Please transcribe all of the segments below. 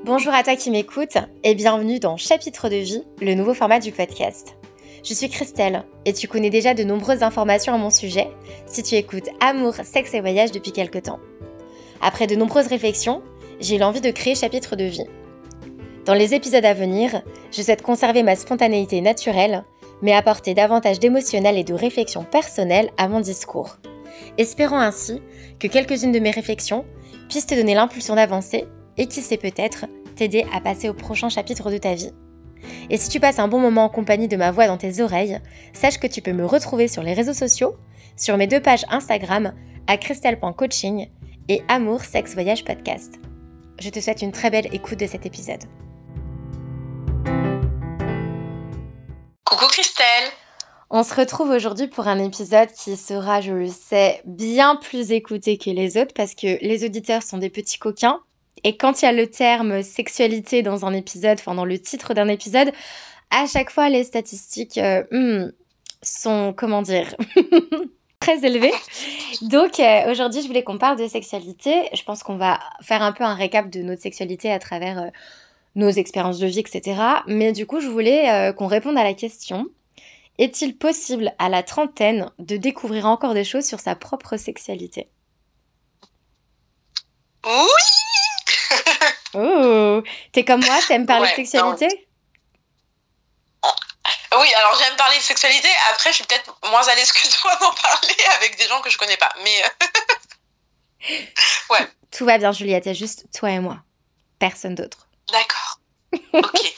Bonjour à toi qui m'écoute et bienvenue dans Chapitre de vie, le nouveau format du podcast. Je suis Christelle et tu connais déjà de nombreuses informations à mon sujet si tu écoutes Amour, sexe et voyage depuis quelque temps. Après de nombreuses réflexions, j'ai eu l'envie de créer Chapitre de vie. Dans les épisodes à venir, je souhaite conserver ma spontanéité naturelle, mais apporter davantage d'émotionnel et de réflexion personnelle à mon discours. Espérant ainsi que quelques-unes de mes réflexions puissent te donner l'impulsion d'avancer et qui sait peut-être t'aider à passer au prochain chapitre de ta vie. Et si tu passes un bon moment en compagnie de ma voix dans tes oreilles, sache que tu peux me retrouver sur les réseaux sociaux, sur mes 2 pages Instagram, à christelle.coaching et Amour, Sexe, Voyage Podcast. Je te souhaite une très belle écoute de cet épisode. Coucou Christelle! On se retrouve aujourd'hui pour un épisode qui sera, je le sais, bien plus écouté que les autres parce que les auditeurs sont des petits coquins. Et quand il y a le terme sexualité dans un épisode, enfin dans le titre d'un épisode, à chaque fois les statistiques sont, très élevées. Donc aujourd'hui je voulais qu'on parle de sexualité. Je pense qu'on va faire un peu un récap de notre sexualité à travers nos expériences de vie, etc. Mais du coup je voulais qu'on réponde à la question: est-il possible à la trentaine de découvrir encore des choses sur sa propre sexualité? Oui! Oh, t'es comme moi, t'aimes parler de sexualité? Oui, alors j'aime parler de sexualité. Après, je suis peut-être moins à l'aise que toi d'en parler avec des gens que je connais pas. Mais ouais. Tout va bien, Juliette. Il y a juste toi et moi. Personne d'autre. D'accord. Ok.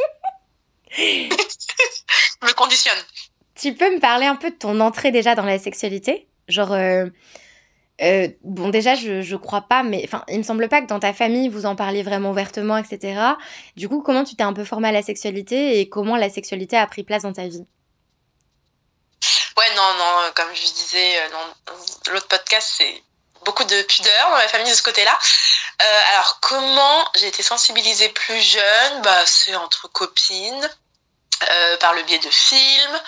Je me conditionne. Tu peux me parler un peu de ton entrée déjà dans la sexualité? Genre, bon, déjà, je crois pas, mais enfin, il me semble pas que dans ta famille, vous en parliez vraiment ouvertement, etc. Du coup, comment tu t'es un peu formée à la sexualité et comment la sexualité a pris place dans ta vie? Ouais, non, comme je disais dans l'autre podcast, c'est beaucoup de pudeur dans ma famille de ce côté-là. Alors, comment j'ai été sensibilisée plus jeune? C'est entre copines, par le biais de films.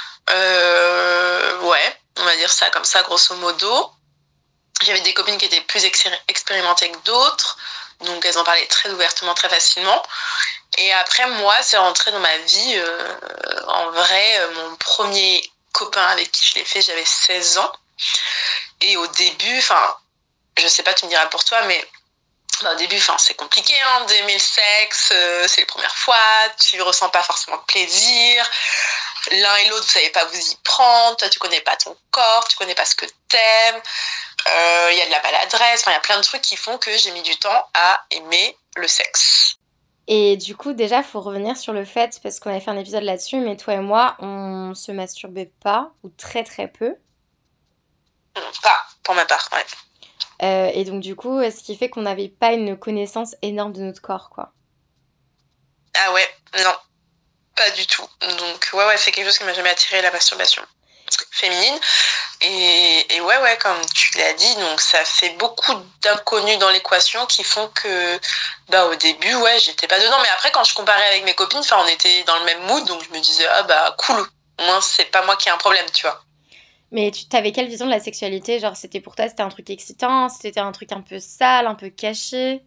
Ouais, on va dire ça comme ça, grosso modo. J'avais des copines qui étaient plus expérimentées que d'autres, donc elles en parlaient très ouvertement, très facilement. Et après, moi, c'est rentré dans ma vie, en vrai, mon premier copain avec qui je l'ai fait, j'avais 16 ans. Et au début, je sais pas, tu me diras pour toi, mais au début, c'est compliqué d'aimer le sexe, c'est les premières fois, tu ressens pas forcément de plaisir. L'un et l'autre, vous savez pas vous y prendre, toi tu connais pas ton corps, tu connais pas ce que t'aimes, y a de la maladresse, il y a plein de trucs qui font que j'ai mis du temps à aimer le sexe. Et du coup, déjà, faut revenir sur le fait, parce qu'on avait fait un épisode là-dessus, mais toi et moi, on se masturbait pas, ou très très peu. Pas, pour ma part, ouais. Et donc du coup, ce qui fait qu'on n'avait pas une connaissance énorme de notre corps, quoi. Ah ouais, non. Pas du tout. Donc ouais, c'est quelque chose qui m'a jamais attiré, la masturbation féminine. Et ouais, comme tu l'as dit, donc ça fait beaucoup d'inconnus dans l'équation qui font que au début, ouais, j'étais pas dedans. Mais après, quand je comparais avec mes copines, on était dans le même mood, donc je me disais, cool, au moins c'est pas moi qui ai un problème, tu vois. Mais tu t'avais quelle vision de la sexualité? Genre, pour toi, c'était un truc excitant, c'était un truc un peu sale, un peu caché?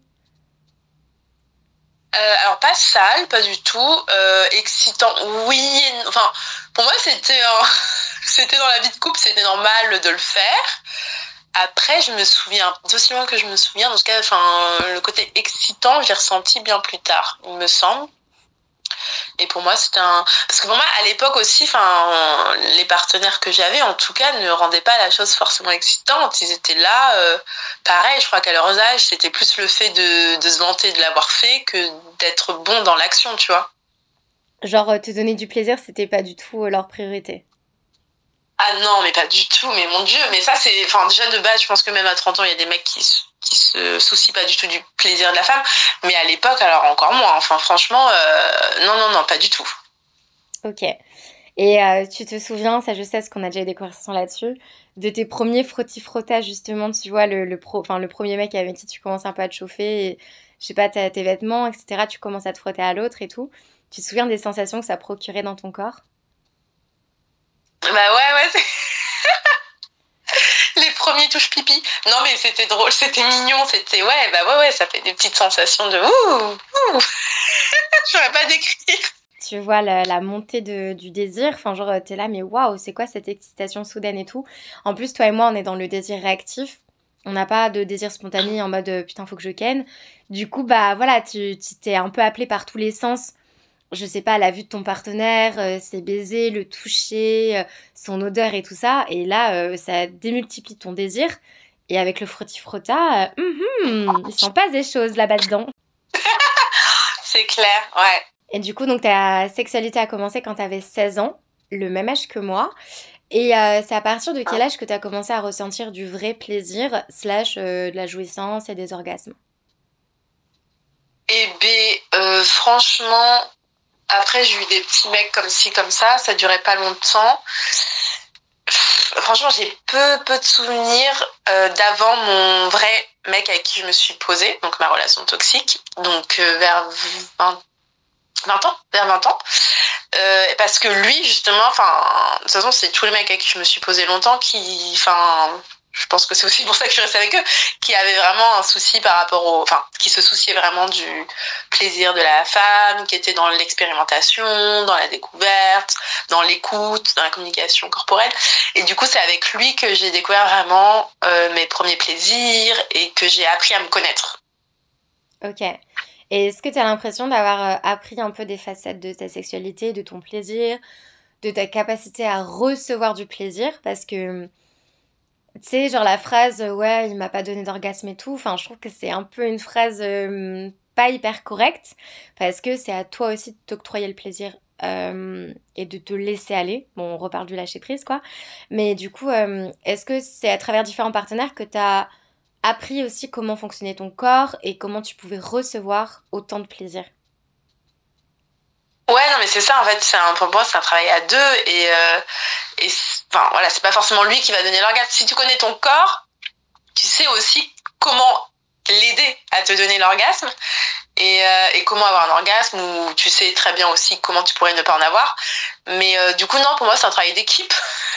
Alors pas sale, pas du tout. Excitant, oui. Pour moi, c'était dans la vie de couple, c'était normal de le faire. Après, je me souviens, d'aussi loin que je me souviens, dans ce cas, le côté excitant, je l'ai ressenti bien plus tard, il me semble. Et pour moi, parce que pour moi, à l'époque aussi, les partenaires que j'avais, en tout cas, ne rendaient pas la chose forcément excitante. Ils étaient là, pareil, je crois qu'à leur âge, c'était plus le fait de se vanter de l'avoir fait que d'être bon dans l'action, tu vois. Genre, te donner du plaisir, c'était pas du tout leur priorité. Ah non, mais pas du tout, mais mon Dieu, mais ça c'est, déjà de base, je pense que même à 30 ans, il y a des mecs qui se soucient pas du tout du plaisir de la femme, mais à l'époque, alors encore moins, franchement, non, pas du tout. Ok. Et tu te souviens, ça je sais, parce qu'on a déjà eu des conversations là-dessus, de tes premiers frottis-frottas, justement, tu vois, le premier mec avec qui tu commences un peu à te chauffer, et, je sais pas, tes vêtements, etc., tu commences à te frotter à l'autre et tout. Tu te souviens des sensations que ça procurait dans ton corps? Ouais, premier touche pipi. Non, mais c'était drôle, c'était mignon, c'était ouais, ça fait des petites sensations de ouh. Je saurais pas décrire. Tu vois la montée du désir, enfin genre t'es là mais waouh, c'est quoi cette excitation soudaine et tout. En plus toi et moi on est dans le désir réactif, on n'a pas de désir spontané en mode putain faut que je ken. Du coup bah voilà, tu t'es un peu appelé par tous les sens, je sais pas, la vue de ton partenaire, ses baisers, le toucher, son odeur et tout ça, et là ça démultiplie ton désir, et avec le frotti-frotta, il s'en passe des choses là-bas dedans. C'est clair, ouais. Et du coup, donc ta sexualité a commencé quand tu avais 16 ans, le même âge que moi. Et c'est à partir de quel âge que tu as commencé à ressentir du vrai plaisir, slash de la jouissance et des orgasmes? Eh bien, franchement, après j'ai eu des petits mecs comme ci, comme ça durait pas longtemps. Franchement, j'ai peu de souvenirs d'avant mon vrai mec avec qui je me suis posée, donc ma relation toxique, donc vers 20 ans, vers 20 ans. Parce que lui, justement, de toute façon, c'est tous les mecs avec qui je me suis posée longtemps je pense que c'est aussi pour ça que je suis restée avec eux, qui avaient vraiment un souci par rapport qui se souciaient vraiment du plaisir de la femme, qui étaient dans l'expérimentation, dans la découverte, dans l'écoute, dans la communication corporelle. Et du coup, c'est avec lui que j'ai découvert vraiment mes premiers plaisirs et que j'ai appris à me connaître. Ok. Et est-ce que tu as l'impression d'avoir appris un peu des facettes de ta sexualité, de ton plaisir, de ta capacité à recevoir du plaisir? Parce que, tu sais, genre la phrase ouais, il m'a pas donné d'orgasme et tout, enfin, je trouve que c'est un peu une phrase pas hyper correcte, parce que c'est à toi aussi de t'octroyer le plaisir et de te laisser aller. Bon, on reparle du lâcher prise, quoi. Mais du coup, est-ce que c'est à travers différents partenaires que tu as appris aussi comment fonctionnait ton corps et comment tu pouvais recevoir autant de plaisir? Ouais, non, mais c'est ça, en fait, pour moi, c'est un travail à deux, voilà, c'est pas forcément lui qui va donner l'orgasme. Si tu connais ton corps, tu sais aussi comment l'aider à te donner l'orgasme, et comment avoir un orgasme, ou tu sais très bien aussi comment tu pourrais ne pas en avoir. Mais du coup, non, pour moi, c'est un travail d'équipe.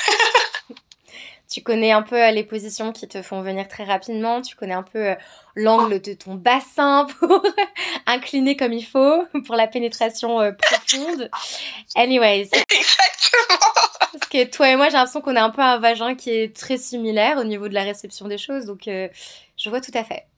Tu connais un peu les positions qui te font venir très rapidement, tu connais un peu l'angle de ton bassin pour incliner comme il faut, pour la pénétration profonde. Anyways. Exactement. Parce que toi et moi, j'ai l'impression qu'on a un peu un vagin qui est très similaire au niveau de la réception des choses, donc je vois tout à fait.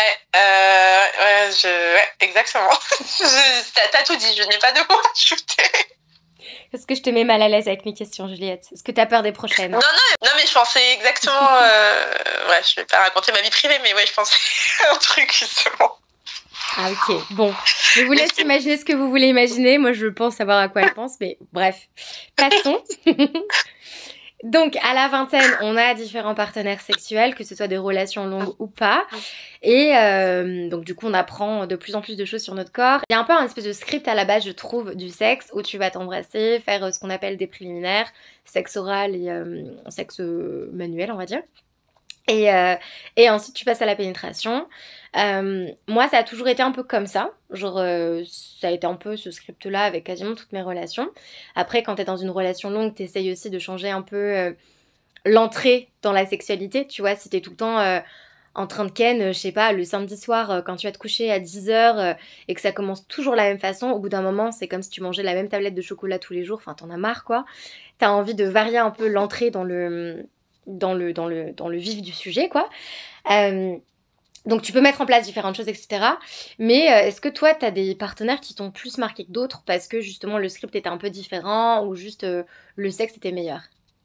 Ouais, exactement. T'as tout dit, je n'ai pas de mots à ajouter. Est-ce que je te mets mal à l'aise avec mes questions, Juliette? Est-ce que t'as peur des prochaines? Non, mais je pensais exactement... ouais, je vais pas raconter ma vie privée, mais ouais, je pensais à un truc, justement. Ah, ok. Bon, je vous laisse imaginer ce que vous voulez imaginer. Moi, je pense savoir à quoi elle pense, mais bref. Passons. Donc, à la vingtaine, on a différents partenaires sexuels, que ce soit des relations longues ou pas. Et donc, du coup, on apprend de plus en plus de choses sur notre corps. Il y a un peu un espèce de script à la base, je trouve, du sexe, où tu vas t'embrasser, faire ce qu'on appelle des préliminaires, sexe oral et sexe manuel, on va dire. Et ensuite, tu passes à la pénétration. Moi, ça a toujours été un peu comme ça. Genre, ça a été un peu ce script-là avec quasiment toutes mes relations. Après, quand t'es dans une relation longue, t'essayes aussi de changer un peu l'entrée dans la sexualité. Tu vois, si t'es tout le temps en train de ken, je sais pas, le samedi soir, quand tu vas te coucher à 10h et que ça commence toujours la même façon, au bout d'un moment, c'est comme si tu mangeais la même tablette de chocolat tous les jours. Enfin, t'en as marre, quoi. T'as envie de varier un peu l'entrée dans le vif du sujet, quoi. Donc tu peux mettre en place différentes choses, etc. Mais est-ce que toi, t'as des partenaires qui t'ont plus marqué que d'autres parce que justement le script était un peu différent ou juste le sexe était meilleur?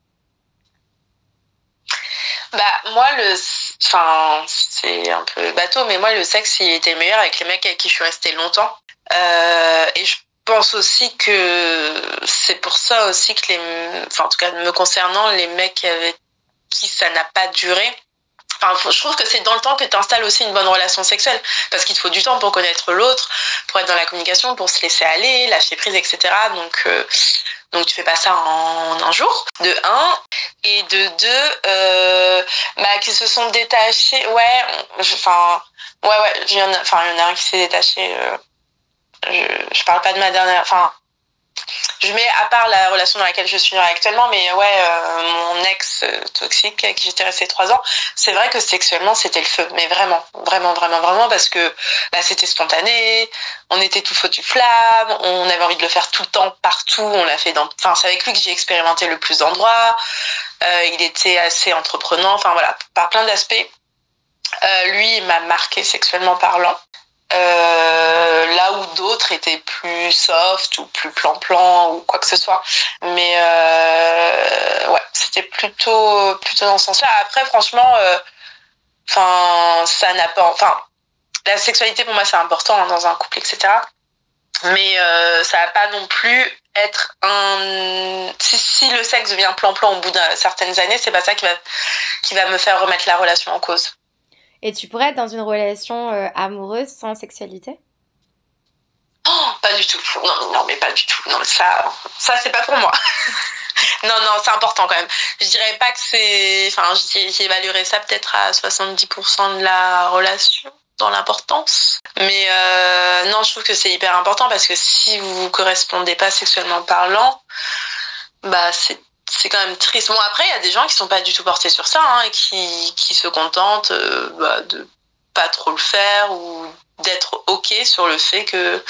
Bah, moi, c'est un peu bateau, mais moi, le sexe, il était meilleur avec les mecs avec qui je suis restée longtemps. Et je pense aussi que c'est pour ça aussi que en tout cas, me concernant, les mecs avec qui ça n'a pas duré. Enfin, je trouve que c'est dans le temps que tu installes aussi une bonne relation sexuelle, parce qu'il te faut du temps pour connaître l'autre, pour être dans la communication, pour se laisser aller, lâcher prise, etc. Donc tu fais pas ça en un jour, de un. Et de deux, qui se sont détachés, ouais, il y en a un qui s'est détaché, je parle pas de ma dernière, je mets à part la relation dans laquelle je suis actuellement, mais ouais, mon ex toxique avec qui j'étais restée 3 ans, c'est vrai que sexuellement c'était le feu, mais vraiment, vraiment, vraiment, vraiment, parce que bah, c'était spontané, on était tout feu du flamme, on avait envie de le faire tout le temps, partout, on l'a fait enfin c'est avec lui que j'ai expérimenté le plus d'endroits, il était assez entreprenant, enfin voilà, par plein d'aspects. Lui, il m'a marqué sexuellement parlant. Là où d'autres étaient plus soft ou plus plan-plan ou quoi que ce soit. Mais ouais, c'était plutôt dans ce sens-là. Après, franchement, ça n'a pas... la sexualité, pour moi, c'est important hein, dans un couple, etc. Mais ça va pas non plus être un... Si le sexe devient plan-plan au bout de certaines années, c'est pas ça qui va me faire remettre la relation en cause. Et tu pourrais être dans une relation amoureuse sans sexualité? Oh, pas du tout. Non, mais pas du tout. Non, ça c'est pas pour moi. Non, c'est important quand même. Je dirais pas que c'est... Enfin, j'évaluerais ça peut-être à 70% de la relation dans l'importance. Mais non, je trouve que c'est hyper important parce que si vous vous correspondez pas sexuellement parlant, bah c'est quand même triste. Bon, après, il y a des gens qui sont pas du tout portés sur ça, hein, et qui se contentent de pas trop le faire ou d'être OK sur le fait que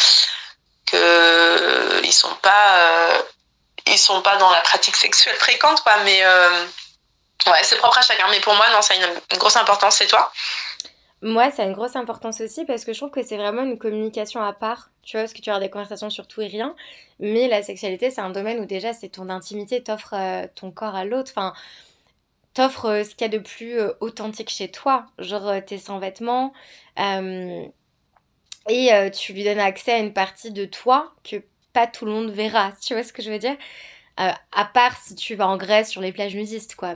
ils sont pas dans la pratique sexuelle fréquente, quoi. Mais ouais, c'est propre à chacun. Mais pour moi, non, ça a une grosse importance. C'est toi? Moi, ça a une grosse importance aussi parce que je trouve que c'est vraiment une communication à part. Tu vois, parce que tu as des conversations sur tout et rien. Mais la sexualité, c'est un domaine où déjà, c'est ton intimité, t'offres ton corps à l'autre. Enfin, t'offres ce qu'il y a de plus authentique chez toi. Genre, t'es sans vêtements. euh, et tu lui donnes accès à une partie de toi que pas tout le monde verra. Tu vois ce que je veux dire? À part si tu vas en Grèce sur les plages nudistes, quoi.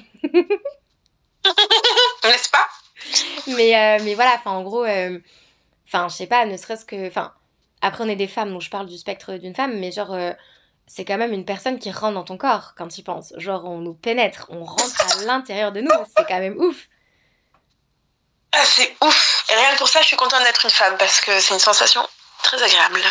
N'est-ce pas? Mais voilà, enfin, en gros, enfin, je sais pas, ne serait-ce que. Enfin, après, on est des femmes, donc je parle du spectre d'une femme, mais genre, c'est quand même une personne qui rentre dans ton corps quand tu y penses. Genre, on nous pénètre, on rentre à l'intérieur de nous, c'est quand même ouf. Ah, c'est ouf. Et rien que pour ça, je suis contente d'être une femme parce que c'est une sensation très agréable.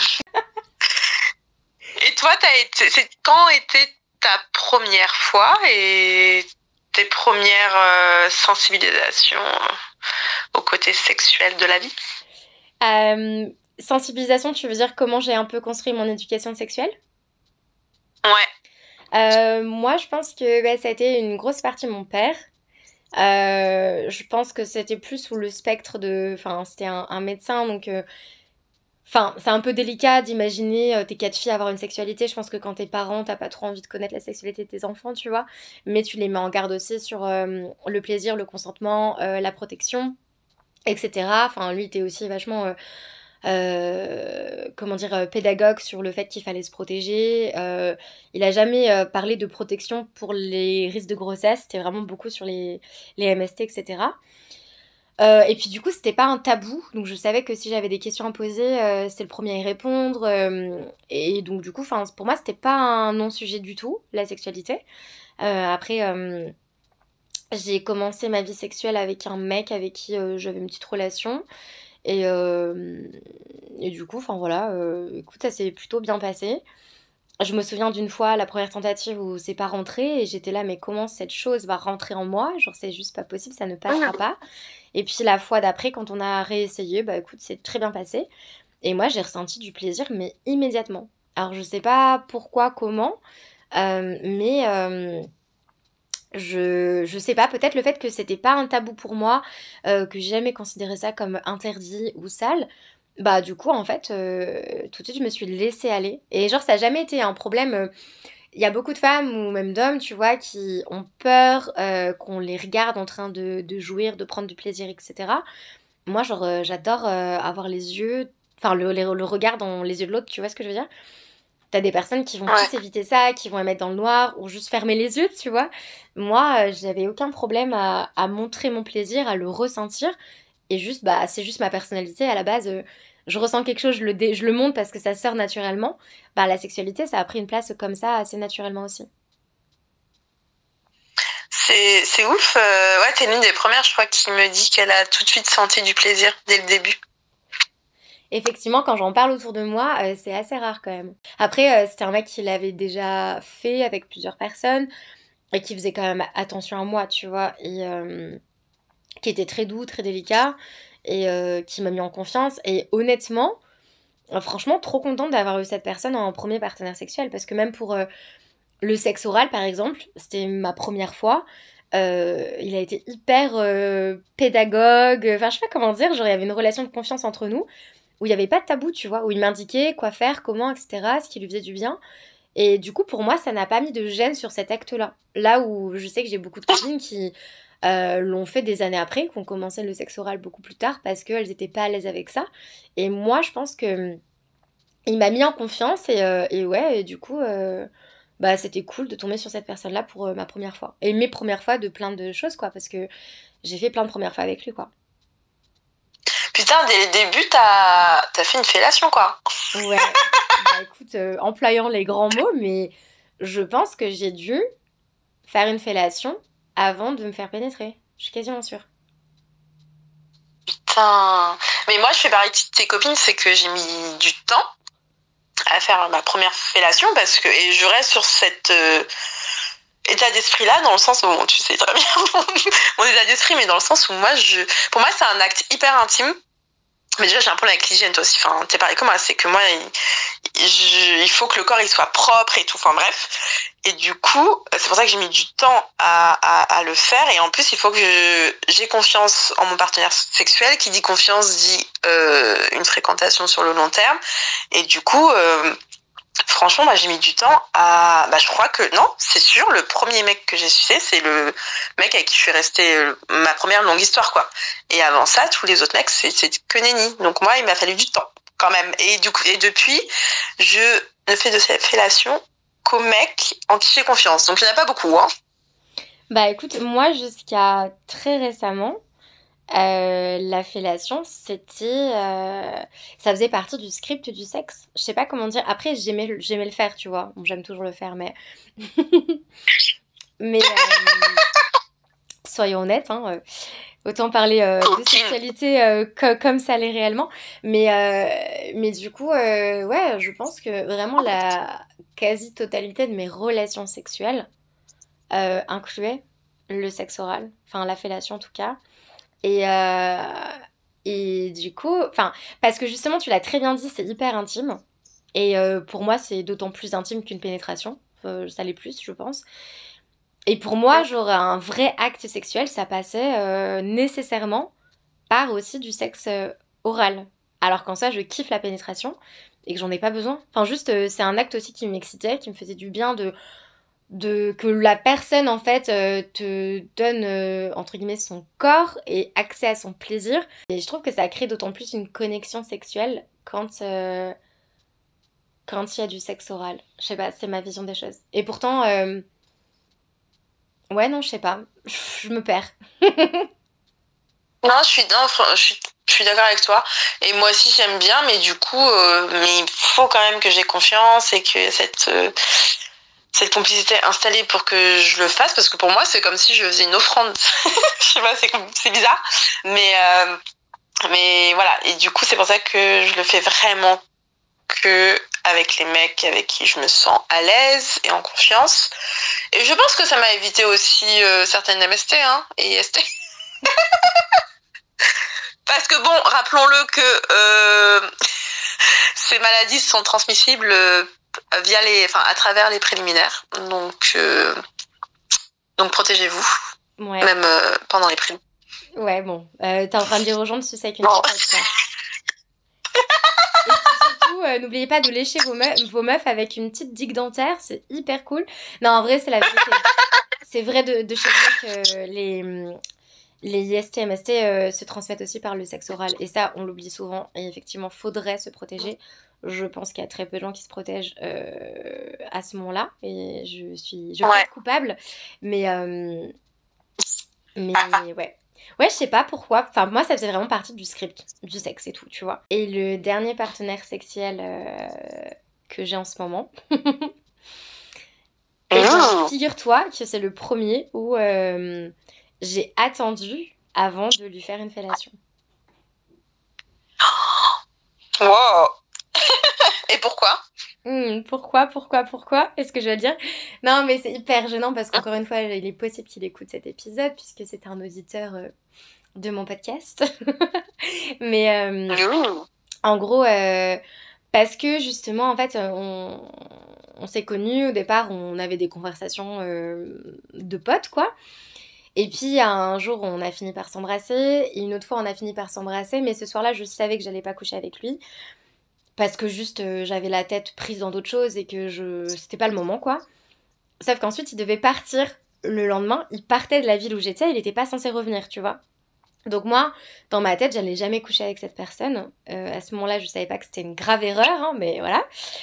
Et toi, quand était ta première fois et tes premières sensibilisations au côté sexuel de la vie? Sensibilisation, tu veux dire comment j'ai un peu construit mon éducation sexuelle? Ouais. Moi, je pense que bah, ça a été une grosse partie de mon père. Je pense que c'était plus sous le spectre de... Enfin, c'était un médecin, donc... Enfin, c'est un peu délicat d'imaginer tes quatre filles avoir une sexualité. Je pense que quand t'es parent, t'as pas trop envie de connaître la sexualité de tes enfants, tu vois. Mais tu les mets en garde aussi sur le plaisir, le consentement, la protection, etc. Enfin, lui, il était aussi vachement, comment dire, pédagogue sur le fait qu'il fallait se protéger. Il a jamais parlé de protection pour les risques de grossesse. C'était vraiment beaucoup sur les MST, etc. Et puis du coup, c'était pas un tabou, donc je savais que si j'avais des questions à poser, c'était le premier à y répondre. Et donc du coup, pour moi, c'était pas un non-sujet du tout, la sexualité. Après, j'ai commencé ma vie sexuelle avec un mec avec qui j'avais une petite relation. Et, euh, et du coup, enfin voilà, écoute, ça s'est plutôt bien passé. Je me souviens d'une fois, la première tentative où c'est pas rentré, et j'étais là, mais comment cette chose va rentrer en moi? Genre, c'est juste pas possible, ça ne passera pas. Et puis la fois d'après, quand on a réessayé, bah écoute, c'est très bien passé. Et moi, j'ai ressenti du plaisir, mais immédiatement. Alors, je sais pas pourquoi, comment, mais je sais pas, peut-être le fait que c'était pas un tabou pour moi, que j'ai jamais considéré ça comme interdit ou sale. Bah du coup, en fait, tout de suite, je me suis laissée aller. Et genre, ça n'a jamais été un problème. Il y a beaucoup de femmes ou même d'hommes, tu vois, qui ont peur qu'on les regarde en train de jouir, de prendre du plaisir, etc. Moi, genre, j'adore avoir les yeux, enfin, le regard dans les yeux de l'autre, tu vois ce que je veux dire? T'as des personnes qui vont Ouais. plus éviter ça, qui vont la mettre dans le noir ou juste fermer les yeux, tu vois. Moi, j'avais aucun problème à montrer mon plaisir, à le ressentir. Et juste, bah, c'est juste ma personnalité à la base. Je ressens quelque chose, je le montre parce que ça sort naturellement. Bah, la sexualité, ça a pris une place comme ça assez naturellement aussi. C'est ouf. Ouais, t'es l'une des premières, je crois, qui me dit qu'elle a tout de suite senti du plaisir dès le début. Effectivement, quand j'en parle autour de moi, c'est assez rare quand même. Après, c'était un mec qui l'avait déjà fait avec plusieurs personnes et qui faisait quand même attention à moi, tu vois, et qui était très doux, très délicat et qui m'a mis en confiance. Et honnêtement, franchement, trop contente d'avoir eu cette personne en premier partenaire sexuel parce que même pour le sexe oral, par exemple, c'était ma première fois. Il a été hyper pédagogue, enfin je sais pas comment dire, genre il y avait une relation de confiance entre nous où il n'y avait pas de tabou, tu vois, où il m'indiquait quoi faire, comment, etc., ce qui lui faisait du bien. Et du coup, pour moi, ça n'a pas mis de gêne sur cet acte-là. Là où je sais que j'ai beaucoup de copines qui l'ont fait des années après, qui ont commencé le sexe oral beaucoup plus tard parce qu'elles n'étaient pas à l'aise avec ça. Et moi, je pense que il m'a mis en confiance et ouais, et du coup, bah, c'était cool de tomber sur cette personne-là pour ma première fois. Et mes premières fois de plein de choses, quoi, parce que j'ai fait plein de premières fois avec lui, quoi. Putain, dès le début, t'as fait une fellation, quoi. Ouais, bah écoute, employant les grands mots, mais je pense que j'ai dû faire une fellation avant de me faire pénétrer. Je suis quasiment sûre. Putain. Mais moi, je fais pareil de tes copines, c'est que j'ai mis du temps à faire ma première fellation parce que, et je reste sur cet état d'esprit-là, dans le sens où, bon, tu sais très bien mon état d'esprit, mais dans le sens où pour moi, c'est un acte hyper intime. Mais déjà, j'ai un problème avec l'hygiène, toi aussi. Enfin, t'es pareil comme moi, c'est que moi, il faut que le corps il soit propre et tout. Enfin, bref. Et du coup, c'est pour ça que j'ai mis du temps à le faire. Et en plus, il faut que j'ai confiance en mon partenaire sexuel. Qui dit confiance dit une fréquentation sur le long terme. Et du coup, franchement, bah, j'ai mis du temps à... Bah, je crois que... Non, c'est sûr, le premier mec que j'ai sucé, c'est le mec avec qui je suis restée ma première longue histoire, quoi. Et avant ça, tous les autres mecs, c'est que nenni. Donc moi, il m'a fallu du temps, quand même. Et du coup, et depuis, je ne fais de cette fellation qu'aux mecs en qui j'ai confiance. Donc il n'y en a pas beaucoup, hein. Bah écoute, moi jusqu'à très récemment, la fellation, ça faisait partie du script du sexe. Je sais pas comment dire. Après, j'aimais le faire, tu vois. Bon, j'aime toujours le faire, mais... mais soyons honnêtes, hein, autant parler de sexualité comme ça l'est réellement. Mais du coup, ouais, je pense que vraiment la quasi-totalité de mes relations sexuelles incluait le sexe oral, enfin la fellation en tout cas. Et, euh, et du coup, enfin, parce que justement, tu l'as très bien dit, c'est hyper intime. Et pour moi, c'est d'autant plus intime qu'une pénétration. Ça l'est plus, je pense. Et pour moi, genre, un vrai acte sexuel, ça passait nécessairement par aussi du sexe oral. Alors qu'en ça, je kiffe la pénétration et que j'en ai pas besoin. Enfin, juste, c'est un acte aussi qui m'excitait, qui me faisait du bien de que la personne en fait te donne entre guillemets son corps et accès à son plaisir et je trouve que ça crée d'autant plus une connexion sexuelle quand il y a du sexe oral. Je sais pas, c'est ma vision des choses. Et pourtant ouais non je sais pas, je me perds. Non, je suis d'accord avec toi. Et moi aussi, j'aime bien, mais du coup, mais il faut quand même que j'ai confiance et que cette complicité installée pour que je le fasse, parce que pour moi, c'est comme si je faisais une offrande. Je sais pas, c'est bizarre. Mais voilà. Et du coup, c'est pour ça que je le fais vraiment que avec les mecs avec qui je me sens à l'aise et en confiance. Et je pense que ça m'a évité aussi certaines MST, hein, et IST. Parce que bon, rappelons-le que ces maladies sont transmissibles à travers les préliminaires. Donc protégez-vous, Ouais. même pendant les préliminaires. Ouais bon, t'es en train de dire aux gens de sucer avec une pipette quoi. Et puis surtout, n'oubliez pas de lécher vos meufs avec une petite digue dentaire, c'est hyper cool. Non, en vrai, c'est la vérité. C'est vrai de chez vous que les IST, MST se transmettent aussi par le sexe oral. Et ça, on l'oublie souvent. Et effectivement, faudrait se protéger. Je pense qu'il y a très peu de gens qui se protègent à ce moment-là. Et je peux être coupable. Mais ouais. Ouais, je sais pas pourquoi. Enfin, moi, ça faisait vraiment partie du script, du sexe et tout, tu vois. Et le dernier partenaire sexuel que j'ai en ce moment, et bien, figure-toi que c'est le premier où j'ai attendu avant de lui faire une fellation. Wow. Et pourquoi? Pourquoi est-ce que je vais dire? Non, mais c'est hyper gênant parce qu'encore une fois, il est possible qu'il écoute cet épisode puisque c'est un auditeur de mon podcast. Mais en gros, parce que justement, en fait, on s'est connus au départ, on avait des conversations de potes, quoi. Et puis un jour, on a fini par s'embrasser, et une autre fois, on a fini par s'embrasser, mais ce soir-là, je savais que j'allais pas coucher avec lui. Parce que juste j'avais la tête prise dans d'autres choses et que c'était pas le moment quoi. Sauf qu'ensuite il devait partir le lendemain, il partait de la ville où j'étais, il était pas censé revenir, tu vois. Donc moi, dans ma tête, j'allais jamais coucher avec cette personne. À ce moment-là, je savais pas que c'était une grave erreur, hein, mais voilà.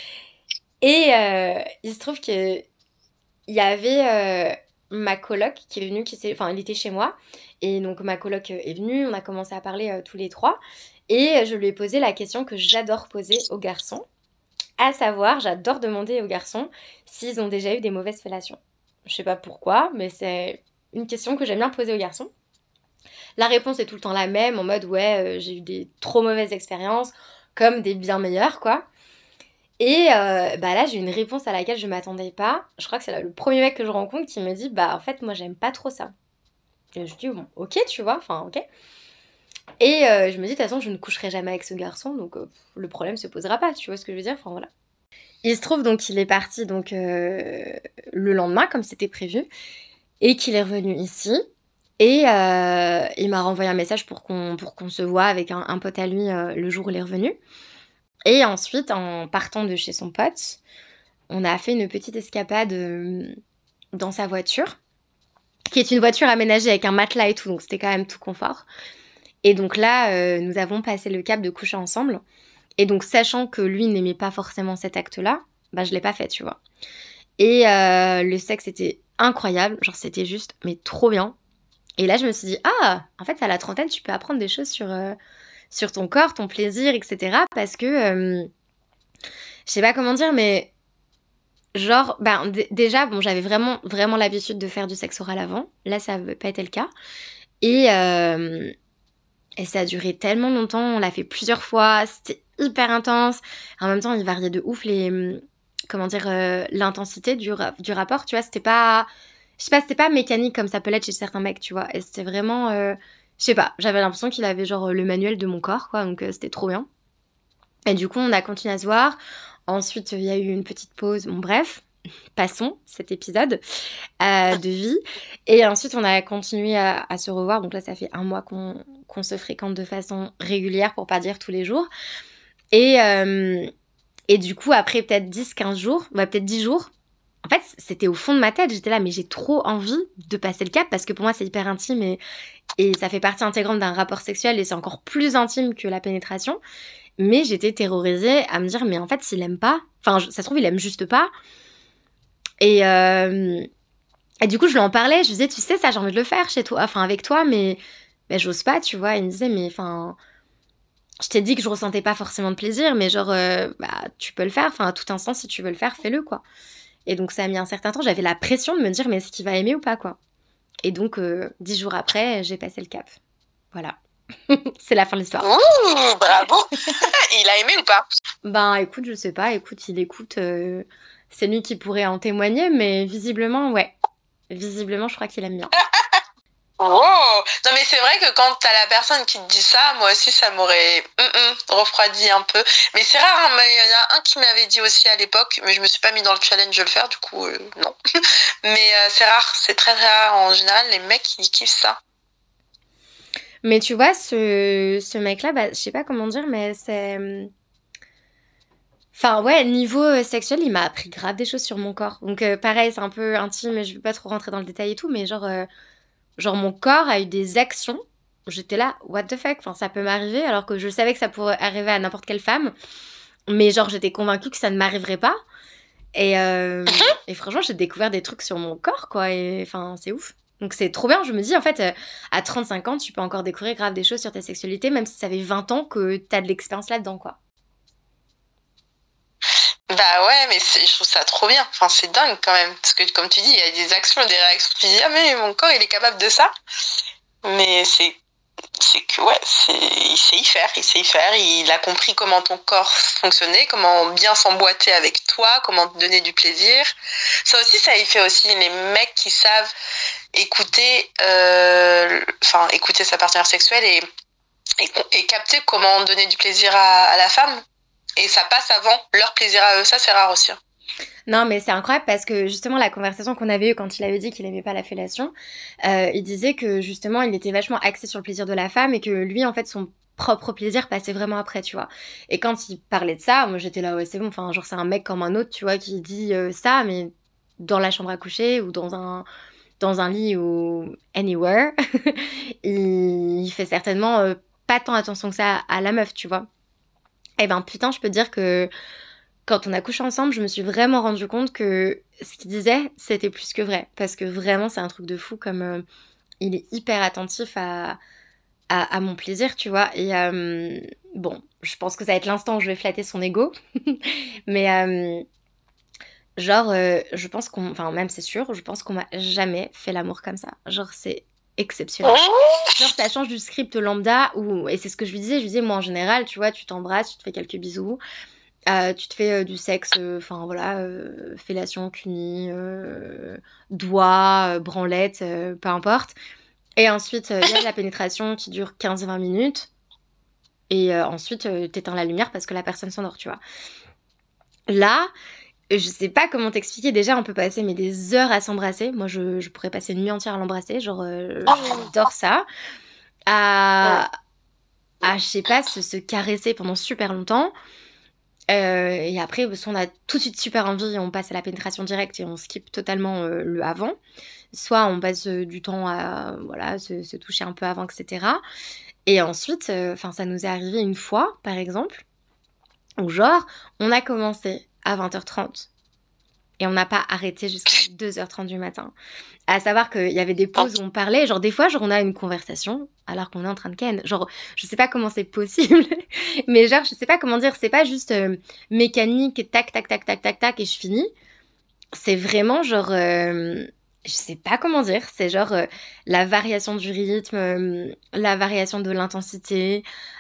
Et il se trouve que il y avait ma coloc qui est venue, enfin il était chez moi, et donc ma coloc est venue, on a commencé à parler tous les trois, et je lui ai posé la question que j'adore poser aux garçons, à savoir, j'adore demander aux garçons s'ils ont déjà eu des mauvaises fellations. Je sais pas pourquoi, mais c'est une question que j'aime bien poser aux garçons. La réponse est tout le temps la même, en mode ouais, j'ai eu des trop mauvaises expériences, comme des bien meilleures, quoi. Et bah là, j'ai une réponse à laquelle je m'attendais pas. Je crois que c'est le premier mec que je rencontre qui me dit bah en fait, moi j'aime pas trop ça. Et je dis bon, ok, tu vois, enfin ok. Et je me dis de toute façon, je ne coucherai jamais avec ce garçon, donc le problème se posera pas, tu vois ce que je veux dire, enfin voilà. Il se trouve donc qu'il est parti donc le lendemain, comme c'était prévu, et qu'il est revenu ici. Et il m'a renvoyé un message pour qu'on se voit avec un pote à lui le jour où il est revenu. Et ensuite, en partant de chez son pote, on a fait une petite escapade dans sa voiture, qui est une voiture aménagée avec un matelas et tout, donc c'était quand même tout confort. Et donc là, nous avons passé le cap de coucher ensemble. Et donc, sachant que lui n'aimait pas forcément cet acte-là, bah je l'ai pas fait, tu vois. Et le sexe était incroyable, genre c'était juste, mais trop bien. Et là, je me suis dit, ah, en fait, à la trentaine, tu peux apprendre des choses sur ton corps, ton plaisir, etc. Parce que, je sais pas comment dire, mais genre, ben, déjà, bon, j'avais vraiment, vraiment l'habitude de faire du sexe oral avant. Là, ça n'avait pas été le cas. Et ça a duré tellement longtemps, on l'a fait plusieurs fois, c'était hyper intense. En même temps, il variait de ouf comment dire, l'intensité du rapport, tu vois, c'était pas... Je sais pas, c'était pas mécanique comme ça peut l'être chez certains mecs, tu vois. Et c'était vraiment... je sais pas, j'avais l'impression qu'il avait genre le manuel de mon corps, quoi, donc c'était trop bien. Et du coup, on a continué à se voir. Ensuite, il y a eu une petite pause. Bon, bref, passons cet épisode de vie. Et ensuite, on a continué à se revoir. Donc là, ça fait 1 mois qu'on se fréquente de façon régulière, pour pas dire tous les jours. Et du coup, après peut-être 10-15 jours, ouais, peut-être 10 jours, en fait, c'était au fond de ma tête. J'étais là, mais j'ai trop envie de passer le cap parce que pour moi, c'est hyper intime et ça fait partie intégrante d'un rapport sexuel et c'est encore plus intime que la pénétration. Mais j'étais terrorisée à me dire, mais en fait, s'il aime pas, enfin, ça se trouve, il aime juste pas. Et du coup, je lui en parlais. Je lui disais, tu sais, ça, j'ai envie de le faire chez toi, enfin, avec toi, mais j'ose pas, tu vois. Il me disait, mais enfin, je t'ai dit que je ressentais pas forcément de plaisir, mais genre, bah, tu peux le faire. Enfin, à tout instant, si tu veux le faire, fais-le, quoi. Et donc, ça a mis un certain temps. J'avais la pression de me dire, mais est-ce qu'il va aimer ou pas, quoi. Et donc, 10 jours après, j'ai passé le cap. Voilà. C'est la fin de l'histoire. Ouh, bravo. Il a aimé ou pas? Ben, écoute, je sais pas. Écoute, il écoute. C'est lui qui pourrait en témoigner, mais visiblement, ouais. Visiblement, je crois qu'il aime bien. Oh. Non mais c'est vrai que quand t'as la personne qui te dit ça, moi aussi ça m'aurait refroidi un peu. Mais c'est rare, hein, mais il y en a un qui m'avait dit aussi à l'époque, mais je me suis pas mis dans le challenge de le faire, du coup non. Mais c'est rare, c'est très rare en général, les mecs ils kiffent ça. Mais tu vois, ce mec-là, bah, je sais pas comment dire, mais c'est... Enfin, ouais, niveau sexuel, il m'a appris grave des choses sur mon corps. Donc, pareil, c'est un peu intime, je vais pas trop rentrer dans le détail et tout, mais genre mon corps a eu des actions. J'étais là, what the fuck, enfin, ça peut m'arriver, alors que je savais que ça pourrait arriver à n'importe quelle femme. Mais genre, j'étais convaincue que ça ne m'arriverait pas. Et franchement, j'ai découvert des trucs sur mon corps, quoi. Et enfin, c'est ouf. Donc c'est trop bien, je me dis, en fait, à 35 ans, tu peux encore découvrir grave des choses sur ta sexualité, même si ça fait 20 ans que t'as de l'expérience là-dedans, quoi. Bah ouais, mais je trouve ça trop bien. Enfin, c'est dingue quand même. Parce que comme tu dis, il y a des actions et des réactions. Tu dis, ah mais mon corps, il est capable de ça. Mais c'est c'est que ouais, il sait y faire, il a compris comment ton corps fonctionnait, comment bien s'emboîter avec toi, comment te donner du plaisir. Ça aussi, ça y fait aussi les mecs qui savent écouter, écouter sa partenaire sexuelle et capter comment donner du plaisir à la femme. Et ça passe avant leur plaisir à eux, ça c'est rare aussi. Non, mais c'est incroyable parce que justement, la conversation qu'on avait eue quand il avait dit qu'il aimait pas la fellation, il disait que justement, il était vachement axé sur le plaisir de la femme et que lui, en fait, son propre plaisir passait vraiment après, tu vois. Et quand il parlait de ça, moi j'étais là, ouais, c'est bon, enfin, genre, c'est un mec comme un autre, tu vois, qui dit ça, mais dans la chambre à coucher ou dans un lit ou anywhere, il fait certainement pas tant attention que ça à la meuf, tu vois. Eh ben, putain, je peux te dire que quand on a couché ensemble, je me suis vraiment rendu compte que ce qu'il disait, c'était plus que vrai. Parce que vraiment, c'est un truc de fou, comme il est hyper attentif à mon plaisir, tu vois. Et bon, je pense que ça va être l'instant où je vais flatter son ego. Mais genre, je pense qu'on... Enfin, même c'est sûr, je pense qu'on m'a jamais fait l'amour comme ça. Genre, c'est exceptionnel. Genre, ça change du script lambda où... Et c'est ce que je lui disais, moi en général, tu vois, tu t'embrasses, tu te fais quelques bisous. Tu te fais du sexe, enfin voilà, fellation, cuni, doigts, branlette, peu importe. Et ensuite, il y a de la pénétration qui dure 15-20 minutes. Et ensuite, t'éteins la lumière parce que la personne s'endort, tu vois. Là, je sais pas comment t'expliquer. Déjà, on peut passer mais des heures à s'embrasser. Moi, je pourrais passer une nuit entière à l'embrasser. Genre, j'adore ça. À je sais pas, se caresser pendant super longtemps. Et après, on a tout de suite super envie, on passe à la pénétration directe et on skip totalement le avant. Soit on passe du temps à voilà, se toucher un peu avant, etc. Et ensuite, ça nous est arrivé une fois, par exemple, où genre, on a commencé à 20h30 et on n'a pas arrêté jusqu'à 2h30 du matin. À savoir qu'il y avait des pauses où on parlait, genre des fois, genre on a une conversation alors qu'on est en train de ken. Genre, je sais pas comment c'est possible, mais genre, je sais pas comment dire, c'est pas juste mécanique, tac, tac, tac, tac, tac, tac, et je finis. C'est vraiment genre, je sais pas comment dire, c'est genre la variation du rythme, la variation de l'intensité,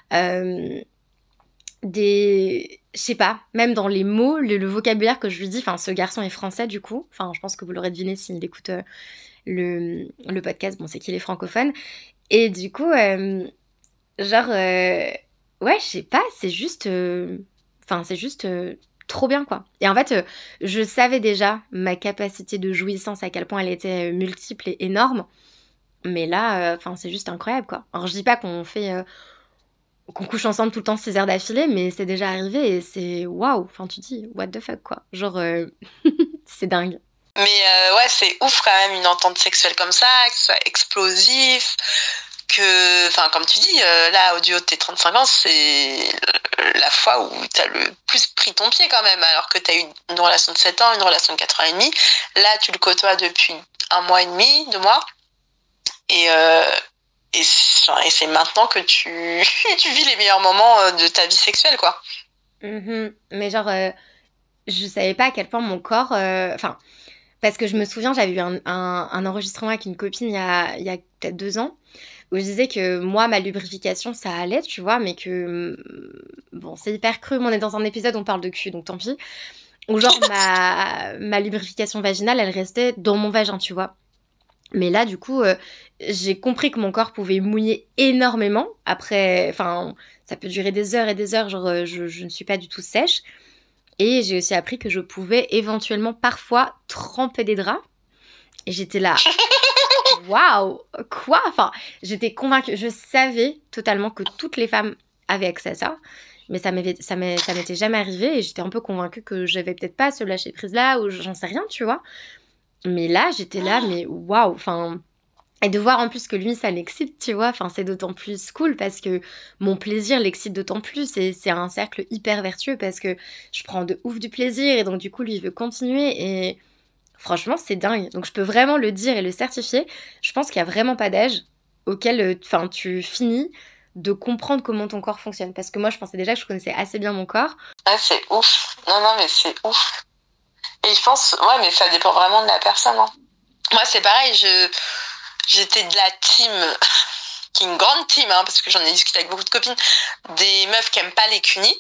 je sais pas, même dans les mots, le vocabulaire que je lui dis, enfin, ce garçon est français du coup, enfin, je pense que vous l'aurez deviné s'il écoute le podcast, bon, c'est qu'il est francophone, et du coup, genre, ouais, je sais pas, c'est juste, c'est juste trop bien, quoi. Et en fait, je savais déjà ma capacité de jouissance, à quel point elle était multiple et énorme, mais là, c'est juste incroyable, quoi. Alors, je dis pas qu'on couche ensemble tout le temps 6 heures d'affilée, mais c'est déjà arrivé et c'est waouh. Enfin, tu dis, what the fuck, quoi. Genre, c'est dingue. Mais ouais, c'est ouf quand même une entente sexuelle comme ça, que ce soit explosif, que, enfin, comme tu dis, là, au duo de tes 35 ans, c'est la fois où t'as le plus pris ton pied quand même, alors que t'as eu une relation de 7 ans, une relation de 4 ans et demi. Là, tu le côtoies depuis 1 mois et demi, 2 mois. Et c'est maintenant que tu vis les meilleurs moments de ta vie sexuelle, quoi. Mais genre, je savais pas à quel point mon corps... parce que je me souviens, j'avais eu un enregistrement avec une copine il y a peut-être 2 ans, où je disais que moi, ma lubrification, ça allait, tu vois, mais que... Bon, c'est hyper cru, mais on est dans un épisode où on parle de cul, donc tant pis. Où genre, ma lubrification vaginale, elle restait dans mon vagin, tu vois. Mais là, du coup, j'ai compris que mon corps pouvait mouiller énormément. Après, ça peut durer des heures et des heures, genre, je ne suis pas du tout sèche. Et j'ai aussi appris que je pouvais éventuellement, parfois, tremper des draps. Et j'étais là, waouh, quoi? Enfin, j'étais convaincue, je savais totalement que toutes les femmes avaient accès à ça. Mais ça m'était jamais arrivé et j'étais un peu convaincue que j'avais peut-être pas ce lâcher prise là ou j'en sais rien, tu vois. Mais là, j'étais là, mais waouh, enfin... Et de voir en plus que lui, ça l'excite, tu vois, c'est d'autant plus cool parce que mon plaisir l'excite d'autant plus et c'est un cercle hyper vertueux parce que je prends de ouf du plaisir et donc du coup, lui, il veut continuer et franchement, c'est dingue. Donc je peux vraiment le dire et le certifier. Je pense qu'il n'y a vraiment pas d'âge auquel tu finis de comprendre comment ton corps fonctionne. Parce que moi, je pensais déjà que je connaissais assez bien mon corps. Ah, c'est ouf. Non, mais c'est ouf. Et je pense, ouais, mais ça dépend vraiment de la personne. Hein. Moi, c'est pareil, j'étais de la team qui est une grande team, hein, parce que j'en ai discuté avec beaucoup de copines, des meufs qui aiment pas les cunis.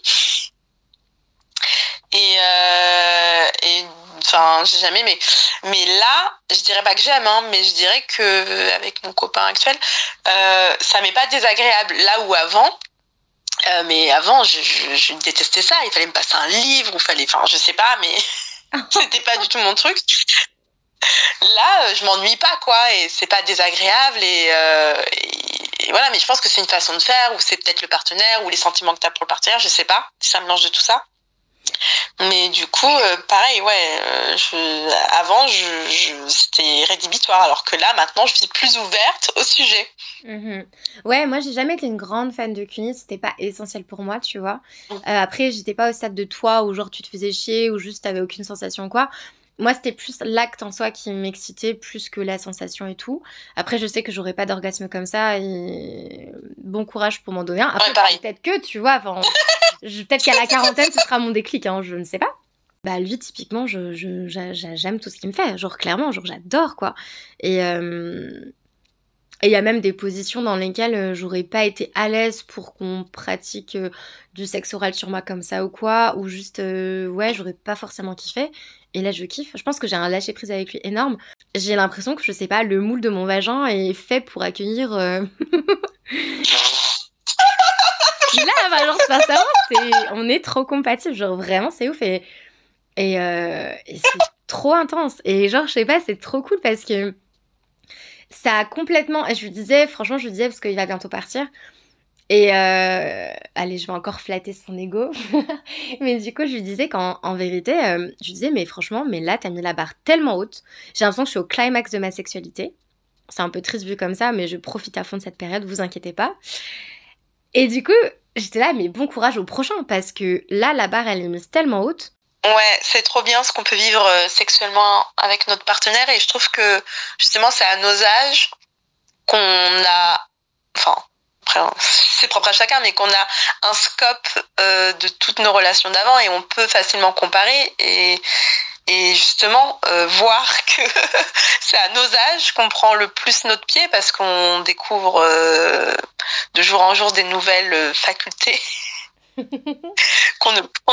Et enfin, j'ai jamais aimé. Mais là, je dirais pas que j'aime, hein, mais je dirais que avec mon copain actuel, ça m'est pas désagréable. Là où avant, mais avant, je détestais ça. Il fallait me passer un livre, ou fallait, enfin, je sais pas, mais c'était pas du tout mon truc. Là, je m'ennuie pas, quoi, et c'est pas désagréable, et voilà. Mais je pense que c'est une façon de faire, ou c'est peut-être le partenaire, ou les sentiments que t'as pour le partenaire, je sais pas, si ça mélange de tout ça. Mais du coup, pareil, ouais, avant, c'était rédhibitoire, alors que là, maintenant, je suis plus ouverte au sujet. Ouais, moi j'ai jamais été une grande fan de CUNY, c'était pas essentiel pour moi, tu vois. Après, j'étais pas au stade de toi où genre tu te faisais chier ou juste t'avais aucune sensation quoi. Moi, c'était plus l'acte en soi qui m'excitait plus que la sensation et tout. Après, je sais que j'aurais pas d'orgasme comme ça et bon courage pour m'en donner un. Après, Ouais, pareil. peut-être que, tu vois, enfin, peut-être qu'à la quarantaine, ce sera mon déclic, hein, je ne sais pas. Bah lui, typiquement, j'aime tout ce qu'il me fait. Genre, clairement, genre, j'adore, quoi. Et il y a même des positions dans lesquelles j'aurais pas été à l'aise pour qu'on pratique du sexe oral sur moi comme ça ou quoi, ou juste, ouais, j'aurais pas forcément kiffé. Et là, je kiffe. Je pense que j'ai un lâcher-prise avec lui énorme. J'ai l'impression que, je sais pas, le moule de mon vagin est fait pour accueillir... Là, bah, genre, sincèrement, on est trop compatibles. Genre, vraiment, c'est ouf. Et c'est trop intense. Et genre, je sais pas, c'est trop cool parce que ça a complètement... Je lui disais, franchement, je lui disais, parce qu'il va bientôt partir. Et allez, je vais encore flatter son ego. Mais du coup, je lui disais qu'en vérité, je lui disais, mais franchement, mais là, t'as mis la barre tellement haute. J'ai l'impression que je suis au climax de ma sexualité. C'est un peu triste vu comme ça, mais je profite à fond de cette période, vous inquiétez pas. Et du coup, j'étais là, mais bon courage au prochain, parce que là, la barre, elle est mise tellement haute. Ouais, c'est trop bien ce qu'on peut vivre sexuellement avec notre partenaire, et je trouve que justement, c'est à nos âges qu'on a... Enfin, après, c'est propre à chacun, mais qu'on a un scope de toutes nos relations d'avant, et on peut facilement comparer et justement voir que c'est à nos âges qu'on prend le plus notre pied, parce qu'on découvre de jour en jour des nouvelles facultés qu'on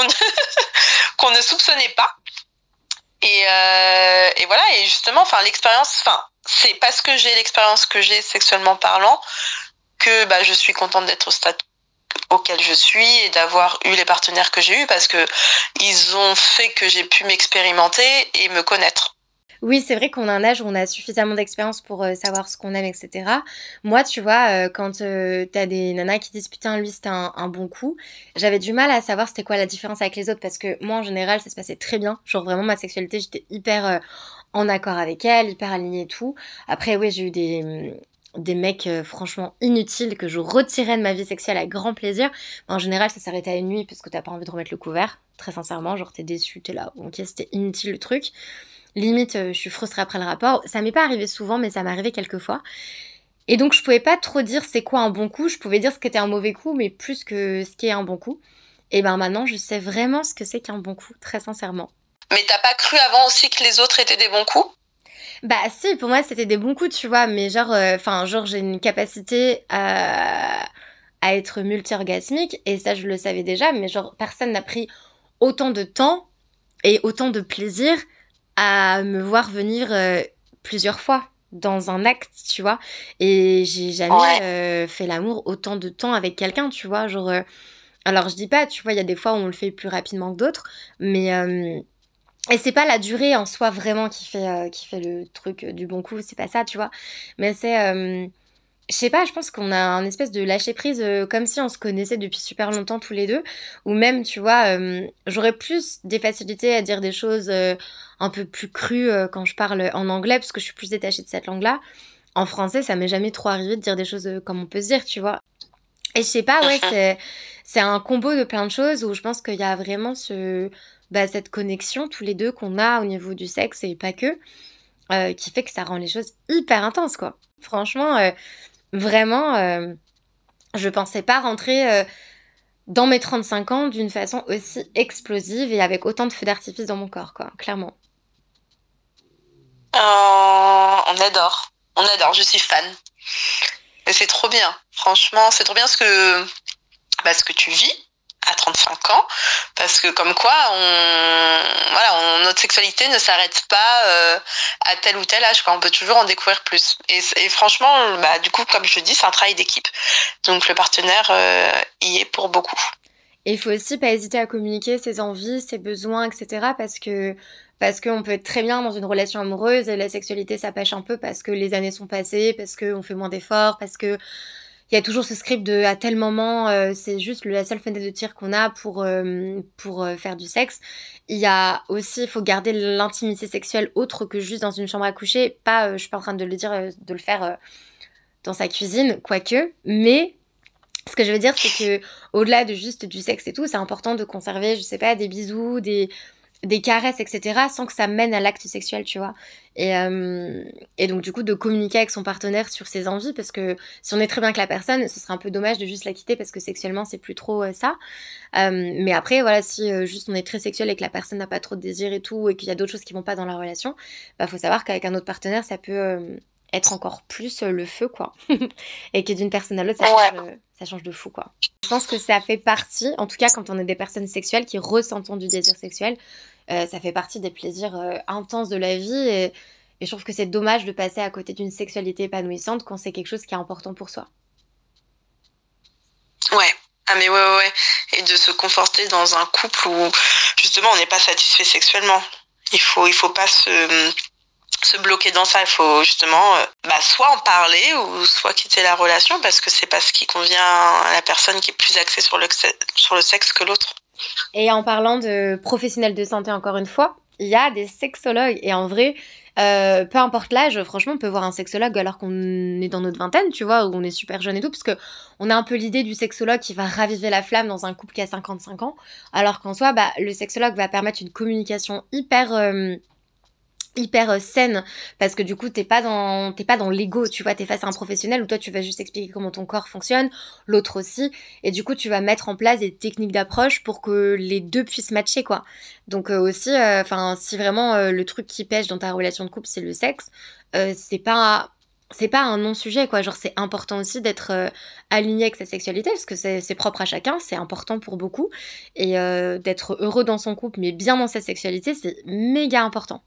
ne soupçonnait pas. Et voilà, et justement, enfin, l'expérience, enfin, c'est parce que j'ai l'expérience que j'ai sexuellement parlant que bah, je suis contente d'être au stade auquel je suis et d'avoir eu les partenaires que j'ai eus, parce que ils ont fait que j'ai pu m'expérimenter et me connaître. Oui, c'est vrai qu'on a un âge où on a suffisamment d'expérience pour savoir ce qu'on aime, etc. Moi, tu vois, quand t'as des nanas qui disent putain, lui c'était un bon coup, j'avais du mal à savoir c'était quoi la différence avec les autres, parce que moi en général ça se passait très bien. Genre vraiment ma sexualité, j'étais hyper en accord avec elle, hyper alignée et tout. Après, oui, j'ai eu des mecs franchement inutiles que je retirais de ma vie sexuelle avec grand plaisir. En général, ça s'arrêtait à une nuit parce que t'as pas envie de remettre le couvert, très sincèrement. Genre t'es déçu, t'es là, ok, c'était inutile le truc. Limite, je suis frustrée après le rapport. Ça m'est pas arrivé souvent, mais ça m'est arrivé quelques fois. Et donc, je pouvais pas trop dire c'est quoi un bon coup. Je pouvais dire ce qu'était un mauvais coup, mais plus que ce qui est un bon coup. Et ben maintenant, je sais vraiment ce que c'est qu'un bon coup, très sincèrement. Mais t'as pas cru avant aussi que les autres étaient des bons coups? Bah si, pour moi, c'était des bons coups, tu vois. Mais genre, genre j'ai une capacité à être multi-orgasmique. Et ça, je le savais déjà. Mais genre, personne n'a pris autant de temps et autant de plaisir à me voir venir plusieurs fois dans un acte, tu vois. Et j'ai jamais fait l'amour autant de temps avec quelqu'un, tu vois. Genre, alors je dis pas, tu vois, il y a des fois où on le fait plus rapidement que d'autres, mais et c'est pas la durée en soi vraiment qui fait le truc du bon coup, c'est pas ça, tu vois. Mais c'est je sais pas, je pense qu'on a un espèce de lâcher prise comme si on se connaissait depuis super longtemps tous les deux. Ou même, tu vois, j'aurais plus des facilités à dire des choses un peu plus crues quand je parle en anglais, parce que je suis plus détachée de cette langue-là. En français, ça m'est jamais trop arrivé de dire des choses comme on peut se dire, tu vois. Et je sais pas, ouais, c'est un combo de plein de choses où je pense qu'il y a vraiment cette connexion tous les deux qu'on a au niveau du sexe et pas que, qui fait que ça rend les choses hyper intenses, quoi. Franchement... Vraiment, je pensais pas rentrer dans mes 35 ans d'une façon aussi explosive et avec autant de feux d'artifice dans mon corps, quoi, clairement. On adore, je suis fan. Et c'est trop bien. Franchement, c'est trop bien ce que tu vis à 35 ans, parce que comme quoi, notre sexualité ne s'arrête pas à tel ou tel âge, quoi. On peut toujours en découvrir plus. Et franchement, du coup, comme je dis, c'est un travail d'équipe. Donc le partenaire y est pour beaucoup. Et il faut aussi pas hésiter à communiquer ses envies, ses besoins, etc. Parce qu'on peut être très bien dans une relation amoureuse et la sexualité ça pêche un peu parce que les années sont passées, parce qu'on fait moins d'efforts, parce que il y a toujours ce script de à tel moment c'est juste la seule fenêtre de tir qu'on a pour faire du sexe. Il y a aussi, il faut garder l'intimité sexuelle autre que juste dans une chambre à coucher. Pas, je suis pas en train de le dire, de le faire dans sa cuisine, quoique, mais ce que je veux dire, c'est que au-delà de juste du sexe et tout, c'est important de conserver, je sais pas, des bisous, des caresses, etc., sans que ça mène à l'acte sexuel, tu vois. Et donc, du coup, de communiquer avec son partenaire sur ses envies, parce que si on est très bien avec la personne, ce serait un peu dommage de juste la quitter, parce que sexuellement, c'est plus trop ça. Mais après, voilà, si juste on est très sexuel et que la personne n'a pas trop de désir et tout, et qu'il y a d'autres choses qui vont pas dans la relation, bah, faut savoir qu'avec un autre partenaire, ça peut être encore plus le feu, quoi. Et que d'une personne à l'autre, ça change de fou, quoi. Je pense que ça fait partie, en tout cas quand on est des personnes sexuelles qui ressentent du désir sexuel, ça fait partie des plaisirs intenses de la vie et je trouve que c'est dommage de passer à côté d'une sexualité épanouissante quand c'est quelque chose qui est important pour soi. Ouais. Ah mais ouais. Et de se conforter dans un couple où justement on n'est pas satisfait sexuellement. Il faut pas se bloquer dans ça. Il faut justement soit en parler ou soit quitter la relation parce que c'est pas ce qui convient à la personne qui est plus axée sur le sexe que l'autre. Et en parlant de professionnels de santé encore une fois, il y a des sexologues et en vrai, peu importe l'âge, franchement, on peut voir un sexologue alors qu'on est dans notre vingtaine, tu vois, où on est super jeune et tout, parce que on a un peu l'idée du sexologue qui va raviver la flamme dans un couple qui a 55 ans, alors qu'en soi, le sexologue va permettre une communication hyper saine parce que du coup t'es pas dans l'ego, tu vois, t'es face à un professionnel où toi tu vas juste expliquer comment ton corps fonctionne, l'autre aussi, et du coup tu vas mettre en place des techniques d'approche pour que les deux puissent matcher, quoi. Donc aussi si vraiment le truc qui pêche dans ta relation de couple c'est le sexe, c'est pas un non-sujet, quoi. Genre, c'est important aussi d'être aligné avec sa sexualité, parce que c'est propre à chacun, c'est important pour beaucoup. Et d'être heureux dans son couple, mais bien dans sa sexualité, c'est méga important.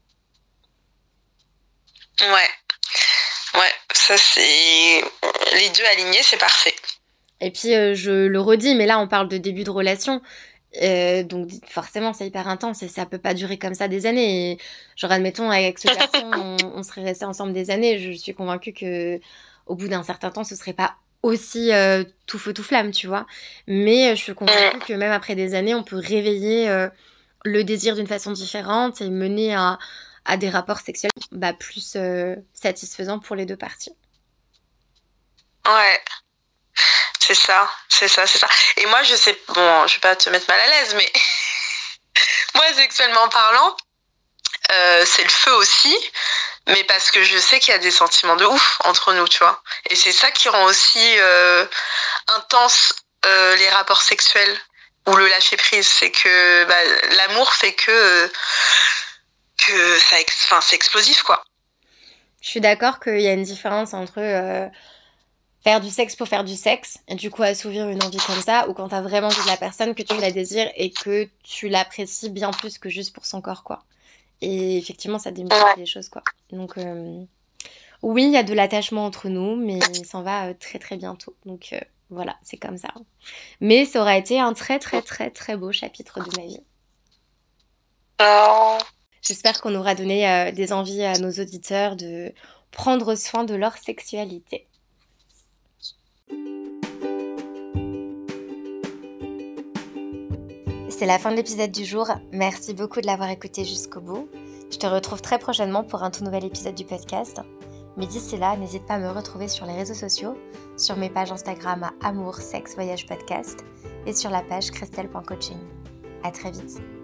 Ouais, ça c'est les deux alignés, c'est parfait. Et puis je le redis, mais là on parle de début de relation, donc forcément c'est hyper intense et ça peut pas durer comme ça des années. Et, genre admettons avec ce garçon, on serait restés ensemble des années. Je suis convaincue que au bout d'un certain temps, ce serait pas aussi tout feu tout flamme, tu vois. Mais je suis convaincue que même après des années, on peut réveiller le désir d'une façon différente et mener à des rapports sexuels plus satisfaisants pour les deux parties. Ouais, c'est ça. Et moi, je sais, bon, je vais pas te mettre mal à l'aise, mais moi, sexuellement parlant, c'est le feu aussi, mais parce que je sais qu'il y a des sentiments de ouf entre nous, tu vois. Et c'est ça qui rend aussi intense les rapports sexuels ou le lâcher prise, c'est que l'amour fait que c'est explosif, quoi. Je suis d'accord qu'il y a une différence entre faire du sexe pour faire du sexe, et du coup assouvir une envie comme ça, ou quand t'as vraiment envie de la personne, que tu la désires et que tu l'apprécies bien plus que juste pour son corps, quoi. Et effectivement, ça démultiplie les choses, quoi. Donc, oui, il y a de l'attachement entre nous, mais il s'en va très très bientôt. Donc, voilà, c'est comme ça. Mais ça aura été un très très très très beau chapitre de ma vie. Oh. J'espère qu'on aura donné des envies à nos auditeurs de prendre soin de leur sexualité. C'est la fin de l'épisode du jour. Merci beaucoup de l'avoir écouté jusqu'au bout. Je te retrouve très prochainement pour un tout nouvel épisode du podcast. Mais d'ici là, n'hésite pas à me retrouver sur les réseaux sociaux, sur mes pages Instagram à Amour, Sexe, Voyage Podcast et sur la page christelle.coaching. À très vite.